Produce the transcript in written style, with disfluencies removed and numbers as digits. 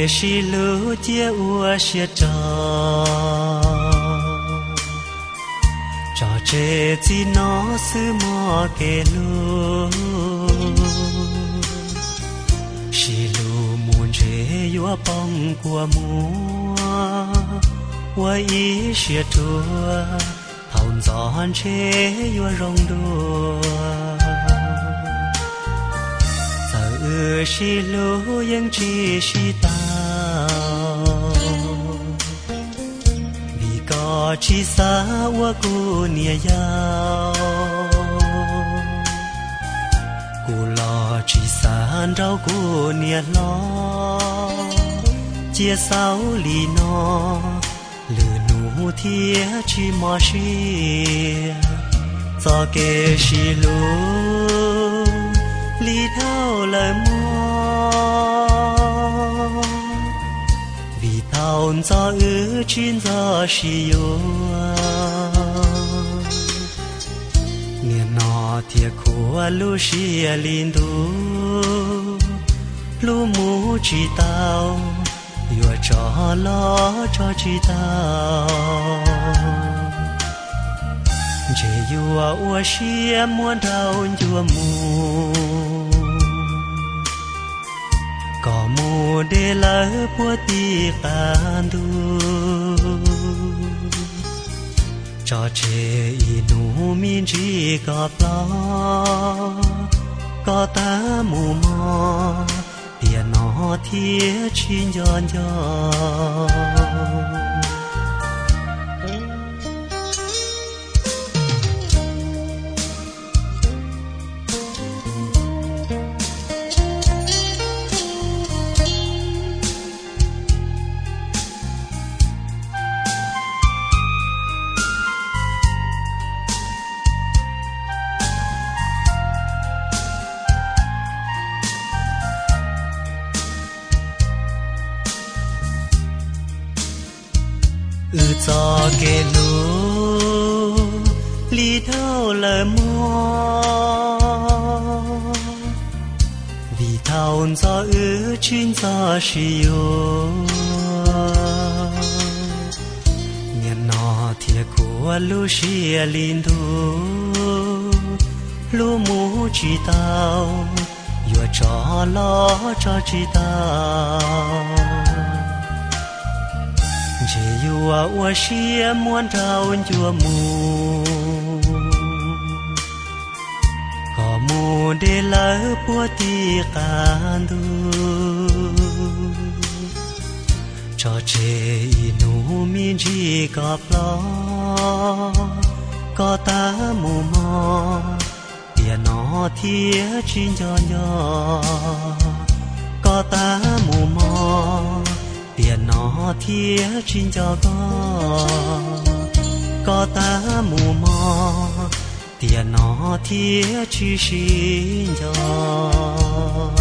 xì lũ chia ua xia trò chế chỉ nó sư mò kê lũ xì lũ muốn chế yua bông của mua ua ý xia chua thòng giòn chế yua rong đua giờ xì lũ yên chỉ xì tao vì có chỉ xa ua cu nia yao cu lo chỉ xa rau cu nia lo chia sáu lì nó lừa nụ thia chỉ mò xia do kê xì lũ lý thao lời mò vì thao do chuyên do xì yo nghe nó thiệt khổ lu xia linh du lu mu chỉ tao yo cho lo cho chỉ tao chế yo ua xia muốn đau yo mu có mù để lỡ bùa tì phản đu cho chế inu min chỉ gặp lo có ta mù mò tiền nó thiết chín giòn giòn cho kê lũ lý thao lời mò vì thao do chuyên do xì yo nghe nó thiệt của lũ xìa linh du lũ mu chỉ tao yo cho lo cho chỉ tao chế yua ua xia muốn trao yua mù có mù để lỡ bùa tì can du cho chế inu min chỉ gặp lo có ta mù mò tiền nó thiết chín giòn giòn có ta mù mò tiền nó thiết chín cho có ta mù mò tiền nó thiết chi xin cho